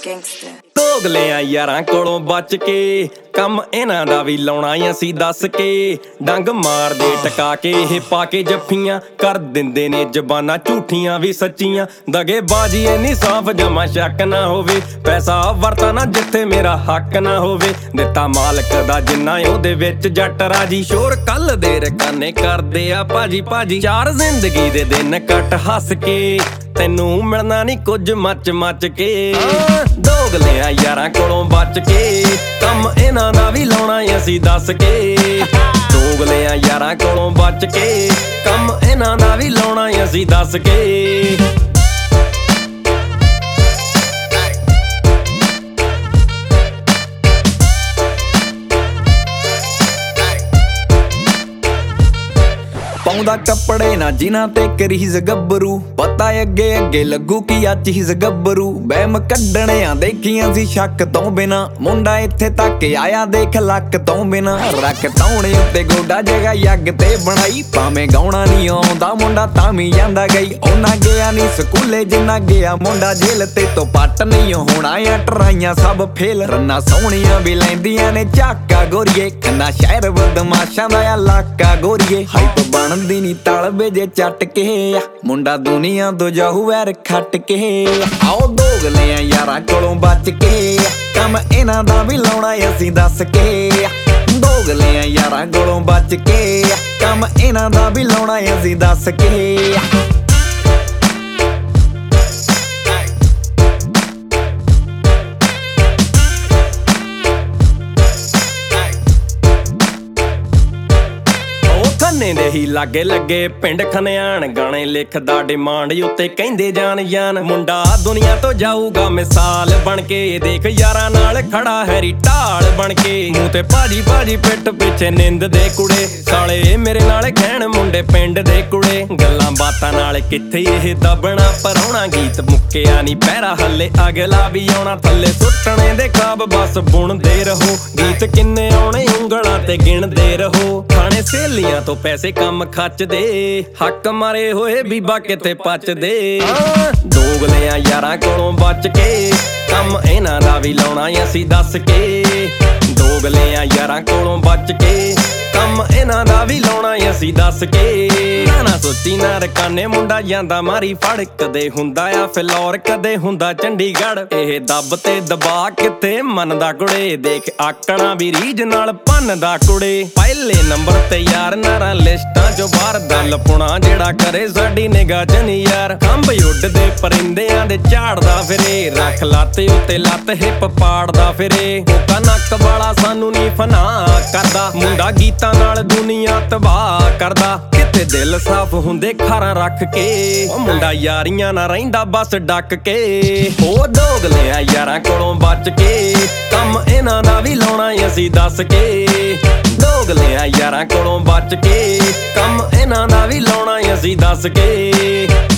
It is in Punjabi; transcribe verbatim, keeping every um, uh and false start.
gangster ਦੋਗਲਿਆਂ ਯਾਰਾਂ ਕੋਲੋਂ ਬਚ ਕੇ ਕੰਮ ਇਹਨਾਂ ਦਾ ਵੀ ਲਾਉਣਾ ਅਸੀਂ ਦੱਸ ਕੇ ਡੰਗ ਮਾਰਦੇ ਟਕਾ ਕੇ ਇਹ ਪਾ ਕੇ ਜੱਫੀਆਂ ਕਰ ਦਿੰਦੇ ਨੇ ਜ਼ਬਾਨਾਂ ਝੂਠੀਆਂ ਵੀ ਸੱਚੀਆਂ ਦਗੇ ਬਾਜੀ ਇੰਨੀ ਸਾਫ਼ ਜਮਾ ਸ਼ੱਕ ਨਾ ਹੋਵੇ ਪੈਸਾ ਵਰਤਾ ਨਾ ਜਿੱਥੇ ਮੇਰਾ ਹੱਕ ਨਾ ਹੋਵੇ ਦਿੱਤਾ ਮਾਲਕ ਦਾ ਜਿੰਨਾ ਉਹਦੇ ਵਿੱਚ ਜੱਟ ਰਾਜੀ ਸ਼ੋਰ ਕੱਲ ਦੇ ਰਕਾਨੇ ਕਰਦੇ ਆ ਭਾਜੀ ਭਾਜੀ ਚਾਰ ਜ਼ਿੰਦਗੀ ਦੇ ਦਿਨ ਕੱਟ ਹੱਸ ਕੇ ਤੈਨੂੰ ਮਿਲਣਾ ਨੀ ਕੁਝ ਮੱਚ ਮੱਚ ਕੇ ਦੋਗਲਿਆਂ ਯਾਰਾਂ ਕੋਲੋਂ ਬਚ ਕੇ ਕੰਮ ਇਹਨਾਂ ਦਾ ਵੀ ਲਾਉਣਾ ਅਸੀਂ ਦੱਸ ਕੇ ਦੋਗਲਿਆਂ ਯਾਰਾਂ ਕੋਲੋਂ ਬਚ ਕੇ ਕੰਮ ਇਹਨਾਂ ਦਾ ਵੀ ਲਾਉਣਾ ਅਸੀਂ ਦੱਸ ਕੇ ਪਾਉਂਦਾ ਕੱਪੜੇ ਨਾ ਜਿਨ੍ਹਾਂ ਤੇ ਕਰੀਜ਼ ਗੱਭਰੂ ਪਤਾ ਅੱਗੇ ਅੱਗੇ ਲੱਗੂ ਕਿ ਅੱਜ ਹੀ ਗੱਭਰੂ ਬਹਿਮ ਕੱਢਣਿਆਂ ਦੇਖੀਆਂ ਸੀ ਸ਼ੱਕ ਤੋਂ ਬਿਨਾ ਮੁੰਡਾ ਇੱਥੇ ਤੱਕ ਆਇਆ ਦੇਖ ਲੱਕ ਤੋਂ ਬਿਨਾ ਰੱਖ ਤੌਣੇ ਉੱਤੇ ਗੋਡਾ ਜਗਾ ਯੱਗ ਤੇ ਬਣਾਈ ਭਾਵੇਂ ਗਾਉਣਾ ਨਹੀਂ ਆਉਂਦਾ ਮੁੰਡਾ ਤਾਂ ਵੀ ਜਾਂਦਾ ਗਈ ਉਹਨਾਂ ਗਿਆ ਨਹੀਂ ਸਕੂਲੇ ਜਿੰਨਾ ਗਿਆ ਮੁੰਡਾ ਜੇਲ੍ਹ ਤੇ ਤੋਂ ਪੱਟ ਨਹੀਂ ਹੋਣਾ ਆ ਟਰਾਈਆਂ ਸਭ ਫੇਲ ਰੰਨਾ ਸੋਹਣੀਆਂ ਵੀ ਲੈਂਦੀਆਂ ਨੇ ਝਾਕਾ ਗੋਰੀਏ ਕੰਨਾ ਸ਼ਹਿਰ ਬਦਮਾਸ਼ਾਂ ਦਾ ਇਲਾਕਾ ਗੋਰੀਏ ਹਾਈਪ ਬਣਦੀ ਨੀ ਤਲਬੇ ਜੇ ਚੱਟ ਕੇ ਮੁੰਡਾ ਦੁਨੀਆ ਤੋਂ ਜਾਹੂ ਵੈਰ ਖੱਟ ਕੇ ਆਓ ਦੋਗਲਿਆਂ ਯਾਰਾਂ ਕੋਲੋਂ ਬਚ ਕੇ ਕੰਮ ਇਹਨਾਂ ਦਾ ਵੀ ਲਾਉਣਾ ਅਸੀਂ ਦੱਸ ਕੇ ਦੋਗਲਿਆਂ ਯਾਰਾਂ ਕੋਲੋਂ ਬਚ ਕੇ ਕੰਮ ਇਹਨਾਂ ਦਾ ਵੀ ਲਾਉਣਾ ਅਸੀਂ ਦੱਸ ਕੇ ਦੇ ਹੀ ਲਾਗੇ ਲੱਗੇ ਪਿੰਡ ਖਨਿਆਣ ਗਾਣੇ ਲਿਖਦਾ ਡਿਮਾਂਡ ਉੱਤੇ ਕਹਿੰਦੇ ਜਾਨ ਜਾਨ ਮੁੰਡਾ ਦੁਨੀਆ ਤੋਂ ਜਾਊਗਾ ਮਿਸਾਲ ਬਣ ਕੇ ਦੇਖ ਯਾਰਾਂ ਨਾਲ ਖੜਾ ਹੈਰੀ ਢਾਲ ਬਣ ਕੇ ਮੂੰਹ ਤੇ ਭਾਜੀ ਭਾਜੀ ਪਿੱਟ ਪਿੱਛੇ ਨਿੰਦ ਦੇ ਕੁੜੇ ਸਾਲੇ ਮੇਰੇ ਨਾਲ ਖੈਣ ਮੁੰਡੇ ਪਿੰਡ ਦੇ ਕੁੜੇ ਗੱਲਾਂ ਬਾਤਾਂ ਨਾਲ ਕਿੱਥੇ ਇਹ ਦਬਣਾ ਪਰਾਉਣਾ ਗੀਤ ਮੁੱਕਿਆ ਨੀ ਪਹਿਰਾ ਹੱਲੇ ਅਗਲਾ ਵੀ ਆਉਣਾ ਥੱਲੇ ਸੁੱਟਣੇ ਦੇ ਖਾਬ ਬਸ ਬੁਣਦੇ ਰਹੋ ਗੀਤ ਕਿੰਨੇ ਆਉਣੇ ਉਂਗਲਾਂ ਤੇ ਗਿਣਦੇ ਰਹੋ ਖਾਣੇ ਸਹੇਲੀਆਂ ਤੋਂ ਪੈਸੇ ਕੰਮ ਖੱਚਦੇ ਹੱਕ ਮਾਰੇ ਹੋਏ ਬੀਬਾ ਕਿਤੇ ਪਚਦੇ ਦੋਗਲਿਆਂ ਯਾਰਾਂ ਕੋਲੋਂ ਬਚ ਕੇ ਕੰਮ ਇਹਨਾਂ ਦਾ ਵੀ ਲਾਉਣਾ ਅਸੀਂ ਦੱਸ ਕੇ ਦੋਗਲਿਆਂ ਯਾਰਾਂ ਕੋਲੋਂ ਬਚ ਕੇ ਕੰਮ ਇਹਨਾਂ ਦਾ ਵੀ ਲਾਉਣਾ ਅਸੀਂ ਦੱਸ ਕੇ ਨਾ ਨਾ ਸੋਚੀ ਨਾ ਰਕਾਨੇ ਮੁੰਡਾ ਜਾਂਦਾ ਮਾਰੀ ਫੜ ਕਦੇ ਹੁੰਦਾ ਆ ਫਿਲੌਰ ਕਦੇ ਹੁੰਦਾ ਚੰਡੀਗੜ੍ਹ ਇਹ ਦੱਬ ਤੇ ਦਬਾ ਕਿਤੇ ਮੰਨਦਾ ਕੁੜੇ ਦੇਖ ਆਕਣਾ ਵੀ ਰੀਝ ਨਾਲ ਭੰਨਦਾ ਕੁੜੇ ਪਹਿਲੇ ਨੰਬਰ ਤੇ ਯਾਰ ਨਾਰਾਂ ਲਿਸਟਾਂ ਚੋਂ ਬਾਹਰ ਦਲ ਪੁਣਾ ਜਿਹੜਾ ਕਰੇ ਸਾਡੀ ਨਿਗਾਹ ਚ ਨੀ ਯਾਰ ਖੰਭ ਉੱਡਦੇ ਪਰਿੰਦਿਆਂ ਦੇ ਝਾੜਦਾ ਫਿਰੇ ਰੱਖ ਲੱਤ ਉੱਤੇ ਲੱਤ ਹਿੱਪ ਪਾੜਦਾ ਫਿਰੇ ਕੋਕਾ ਨੱਕ ਵਾਲਾ ਸਾਨੂੰ ਨੀ ਫਨਾ ਕਰਦਾ ਮੁੰਡਾ ਗੀਤਾਂ ਨਾਲ ਦੁਨੀਆ ਤਬਾਹ ਕਰਦਾ ਕਿਤੇ ਦਿਲ ਸਾਫ਼ ਹੁੰਦੇ ਖਾਰਾਂ ਰੱਖ ਕੇ ਉਹ ਮੁੰਡਾ ਯਾਰੀਆਂ ਨਾ ਰਹਿੰਦਾ ਬਸ ਡੱਕ ਕੇ ਉਹ ਦੋਗਲਿਆਂ ਯਾਰਾਂ ਕੋਲੋਂ ਬਚ ਕੇ ਕੰਮ ਇਹਨਾਂ ਦਾ ਵੀ ਲਾਉਣਾ ਅਸੀਂ ਦੱਸ ਕੇ ਦੋਗਲਿਆਂ ਯਾਰਾਂ ਕੋਲੋਂ ਬਚ ਕੇ ਕੰਮ ਇਹਨਾਂ ਦਾ ਵੀ ਲਾਉਣਾ ਅਸੀਂ ਦੱਸ ਕੇ